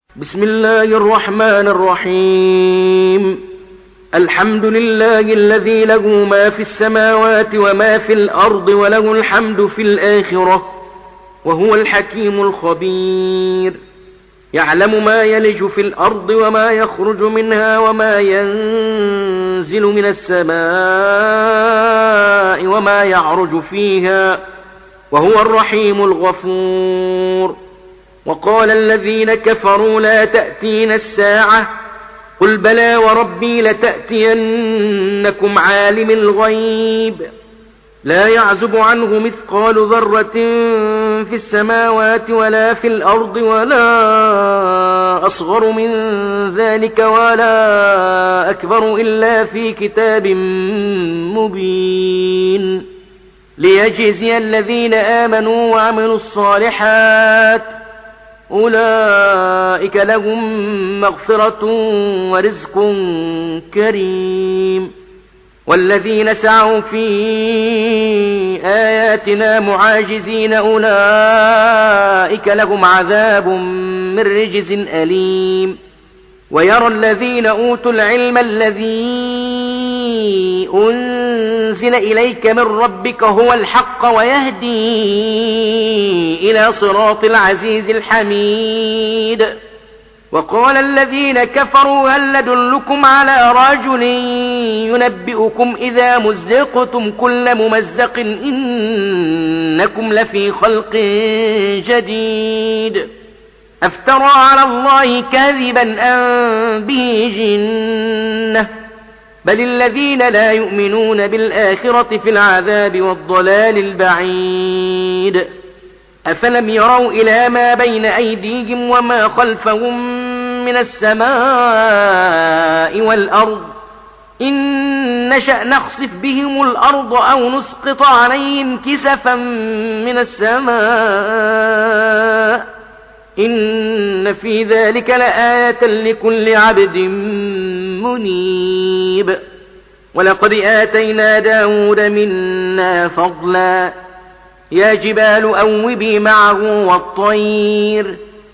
بسم الله الرحمن الرحيم. الحمد لله الذي له ما في السماوات وما في الأرض وله الحمد في الآخرة وهو الحكيم الخبير. يعلم ما يلج في الأرض وما يخرج منها وما ينزل من السماء وما يعرج فيها وهو الرحيم الغفور. وقال الذين كفروا لا تأتين الساعة قل بلى وربي لتأتينكم عالم الغيب لا يعزب عنه مثقال ذرة في السماوات ولا في الأرض ولا أصغر من ذلك ولا أكبر إلا في كتاب مبين ليجزي الذين آمنوا وعملوا الصالحات أولئك لهم مغفرة ورزق كريم. والذين سعوا في آياتنا معاجزين أولئك لهم عذاب من رجز أليم. ويرى الذين أوتوا العلم الذي أنزل إليك من ربك هو الحق ويهدي إلى صراط العزيز الحميد. وقال الذين كفروا هل ندلكم على رجل ينبئكم إذا مزقتم كل ممزق إنكم لفي خلق جديد أفترى على الله كاذبا أم به جنة بل الذين لا يؤمنون بالآخرة في العذاب والضلال البعيد. أفلم يروا إلى ما بين أيديهم وما خلفهم من السماء والأرض إن نشأ نخسف بهم الأرض أو نسقط عليهم كسفا من السماء إن في ذلك لآية لكل عبد منيب. ولقد آتينا داود منا فضلا يا جبال أوبي معه والطير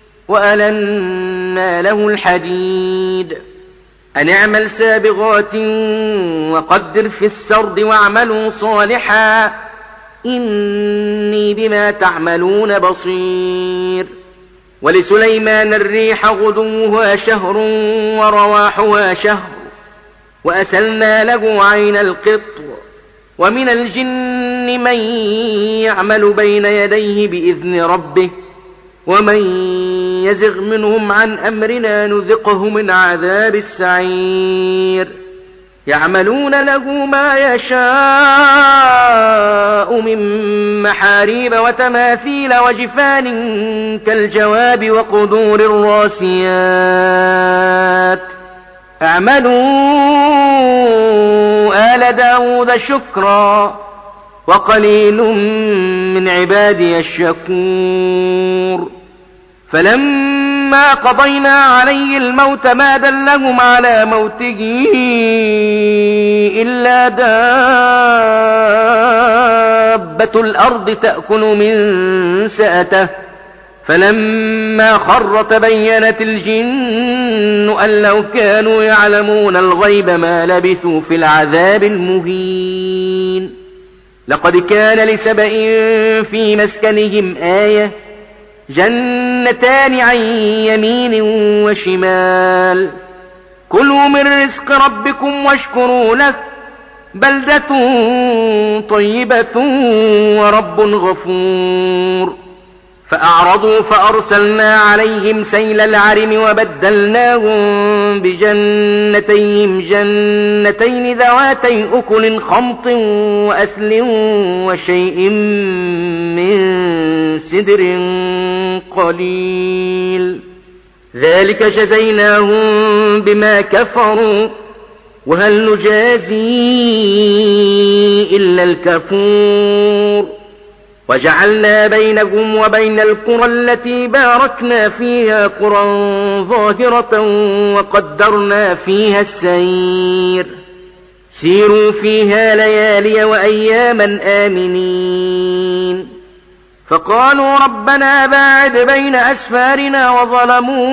وألنا له الحديد أن اعمل سابغات وقدر في السرد واعملوا صالحا إني بما تعملون بصير. ولسليمان الريح غدوها شهر ورواحها شهر وأسلنا له عين القطر ومن الجن من يعمل بين يديه بإذن ربه ومن يزغ منهم عن أمرنا نذقه من عذاب السعير. يعملون له ما يشاء من محاريب وتماثيل وجفان كالجواب وقدور الراسيات اعملوا آل داود شكرا وقليل من عبادي الشكور. فلما قضينا عليه الموت ما دلهم على موته إلا دابة الأرض تأكل من سأته فلما خر تبينت الجن أن لو كانوا يعلمون الغيب ما لبثوا في العذاب المهين. لقد كان لسبإ في مسكنهم آية جنتان عن يمين وشمال كلوا من رزق ربكم واشكروا له بلدة طيبة ورب غفور. فأعرضوا فأرسلنا عليهم سيل العرم وبدلناهم بجنتين جنتين ذواتي أكل خمط وأثل وشيء من سدر قليل ذلك جزيناهم بما كفروا وهل نجازي إلا الكفور. وجعلنا بينهم وبين القرى التي باركنا فيها قرى ظاهرة وقدرنا فيها السير سيروا فيها ليالي وأياما آمنين فقالوا ربنا باعد بين أسفارنا وظلموا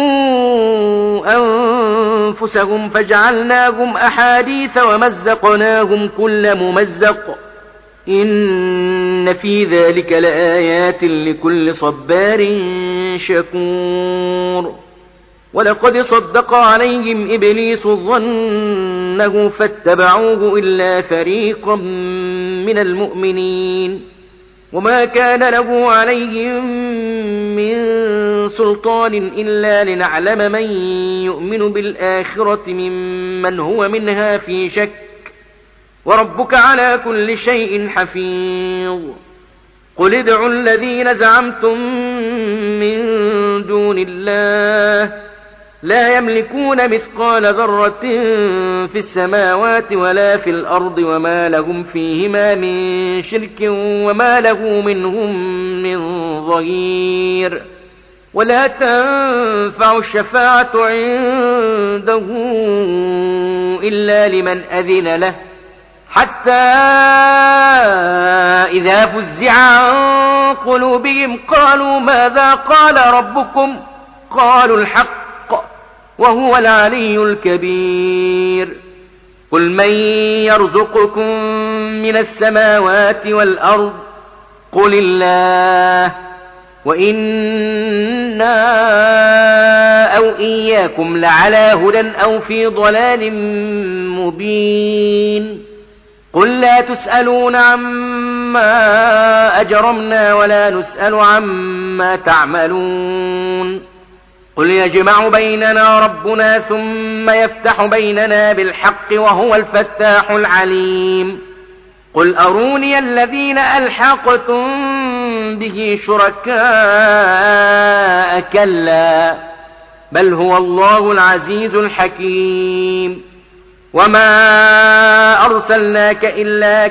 أنفسهم فجعلناهم أحاديث ومزقناهم كل ممزق إن في ذلك لآيات لكل صبار شكور. ولقد صدق عليهم إبليس ظنه فاتبعوه إلا فريقا من المؤمنين وما كان له عليهم من سلطان إلا لنعلم من يؤمن بالآخرة ممن هو منها في شك وربك على كل شيء حفيظ. قل ادعوا الذين زعمتم من دون الله لا يملكون مثقال ذرة في السماوات ولا في الأرض وما لهم فيهما من شرك وما له منهم من ظهير. ولا تنفع الشفاعة عنده إلا لمن أذن له حتى إذا فزع عن قلوبهم قالوا ماذا قال ربكم قالوا الحق وهو العلي الكبير. قل من يرزقكم من السماوات والأرض قل الله وإنا أو إياكم لعلى هدى أو في ضلال مبين. قل لا تسألون عما أجرمنا ولا نسأل عما تعملون. قل يجمع بيننا ربنا ثم يفتح بيننا بالحق وهو الفتاح العليم. قل أروني الذين ألحقتم به شركاء كلا بل هو الله العزيز الحكيم. وما أرسلناك إلا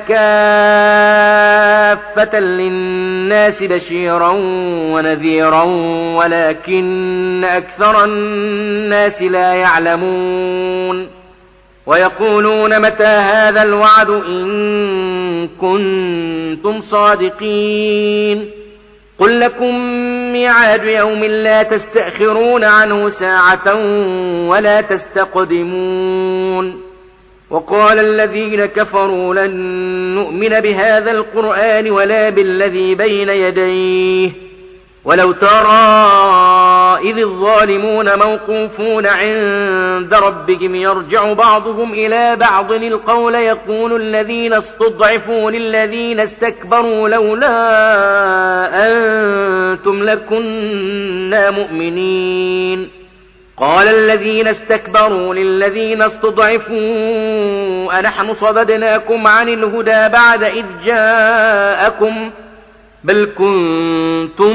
كافة للناس بشيرا ونذيرا ولكن أكثر الناس لا يعلمون. ويقولون متى هذا الوعد إن كنتم صادقين. قل لكم ميعاد يوم لا تستأخرون عنه ساعة ولا تستقدمون. وقال الذين كفروا لن نؤمن بهذا القرآن ولا بالذي بين يديه ولو ترى إذ الظالمون موقوفون عند ربهم يرجع بعضهم إلى بعض القول يقول الذين استضعفوا للذين استكبروا لولا أنتم لكنا مؤمنين. قال الذين استكبروا للذين استضعفوا أنحن صددناكم عن الهدى بعد إذ جاءكم بل كنتم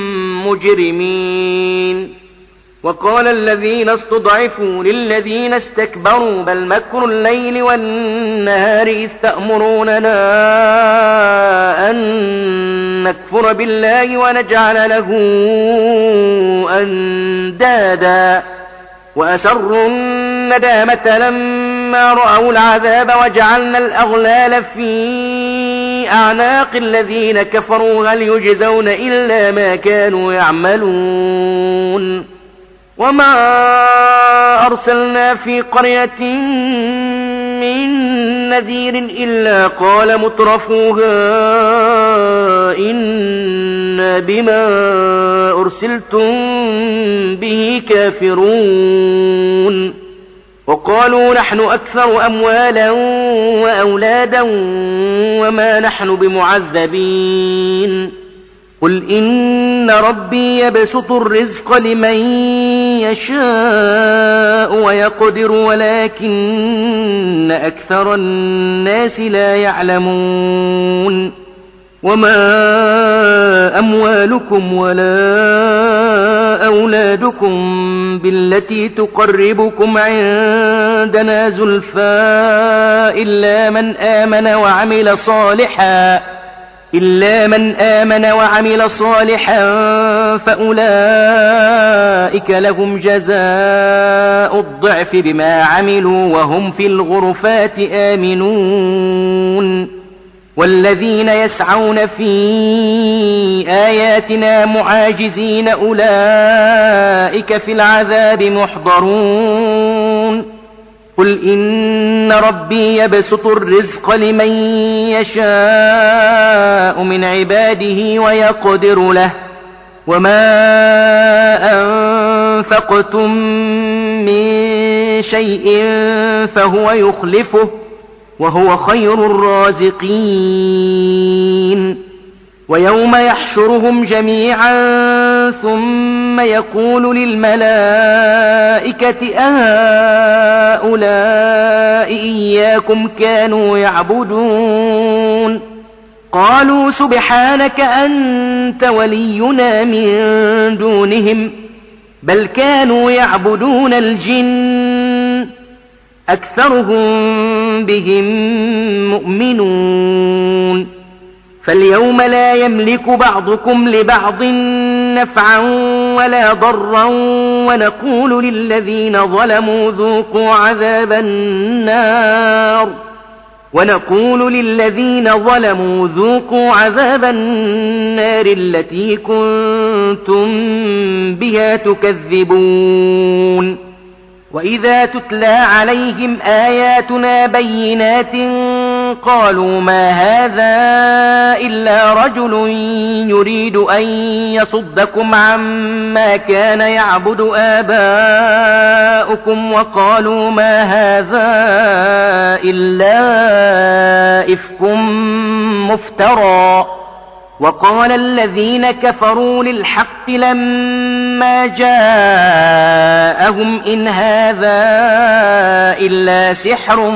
مجرمين. وقال الذين استضعفوا للذين استكبروا بل مكر الليل والنهار إذ تأمروننا أن نكفر بالله ونجعل له أندادا وأسروا الندامة لما رأوا العذاب وجعلنا الأغلال في أعناق الذين كفروا هل يجزون إلا ما كانوا يعملون. وما أرسلنا في قرية من نذير إلا قال مترفوها إنا بما أرسلتم به كافرون. وقالوا نحن أكثر أموالا وأولادا وما نحن بمعذبين. قل إن ربي يبسط الرزق لمن يشاء ويقدر ولكن أكثر الناس لا يعلمون. وما أموالكم ولا أولادكم بالتي تقربكم عندنا زلفى إلا من آمن وعمل صالحا فأولئك لهم جزاء الضعف بما عملوا وهم في الغرفات آمنون. والذين يسعون في آياتنا معاجزين أولئك في العذاب محضرون قل إن ربي يبسط الرزق لمن يشاء من عباده ويقدر له وما أنفقتم من شيء فهو يخلفه وهو خير الرازقين ويوم يحشرهم جميعا ثم يقول للملائكة أهؤلاء إياكم كانوا يعبدون قالوا سبحانك أنت ولينا من دونهم بل كانوا يعبدون الجن أكثرهم بهم مؤمنون فاليوم لا يملك بعضكم لبعض نفعا ولا ضرا ونقول للذين ظلموا ذوقوا عذاب النار التي كنتم بها تكذبون وإذا تتلى عليهم آياتنا بينات قالوا ما هذا إلا رجل يريد أن يصدكم عما كان يعبد آباؤكم وقالوا ما هذا إلا إفك مفترى وقال الذين كفروا للحق لما جاءهم إن هذا إلا سحر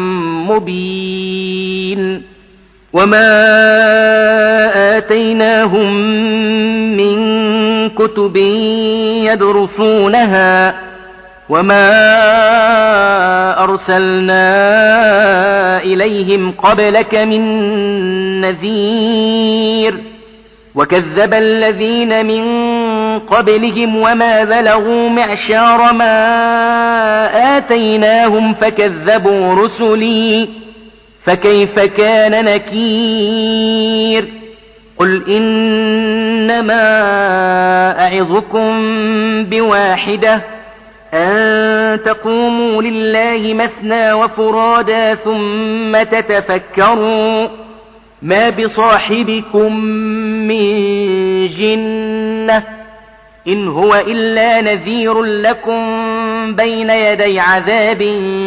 مبين وما آتيناهم من كتب يدرسونها وما أرسلنا إليهم قبلك من نذير وكذب الذين من قبلهم وما بلغوا معشار ما آتيناهم فكذبوا رسلي فكيف كان نكير قل إنما أعظكم بواحدة أن تقوموا لله مثنى وفرادا ثم تتفكروا ما بصاحبكم من جنة إن هو إلا نذير لكم بين يدي عذاب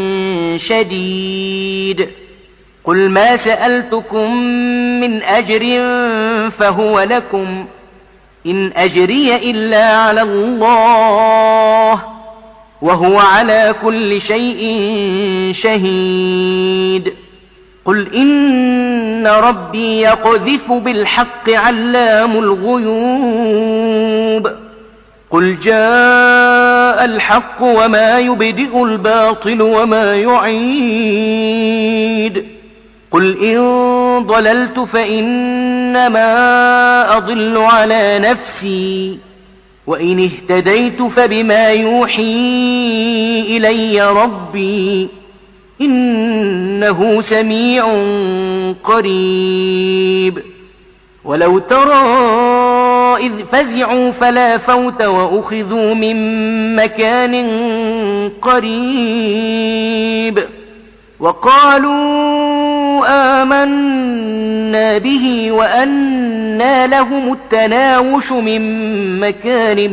شديد قل ما سألتكم من أجر فهو لكم إن أجري إلا على الله وهو على كل شيء شهيد قل إن ربي يقذف بالحق علام الغيوب قل جاء الحق وما يبدئ الباطل وما يعيد قل إن ضللت فإنما أضل على نفسي وإن اهتديت فبما يوحي إلي ربي إنه سميع قريب ولو ترى إذ فزعوا فلا فوت وأخذوا من مكان قريب وقالوا آمنا به وأنى لهم التناوش من مكان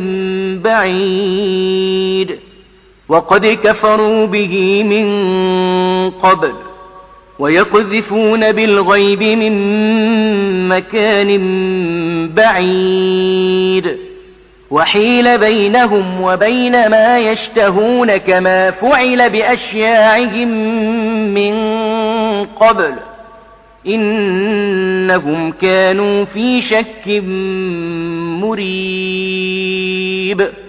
بعيد وقد كفروا به من قبل ويقذفون بالغيب من مكان بعيد وحيل بينهم وبين ما يشتهون كما فعل بأشياعهم من قبل إنهم كانوا في شك مريب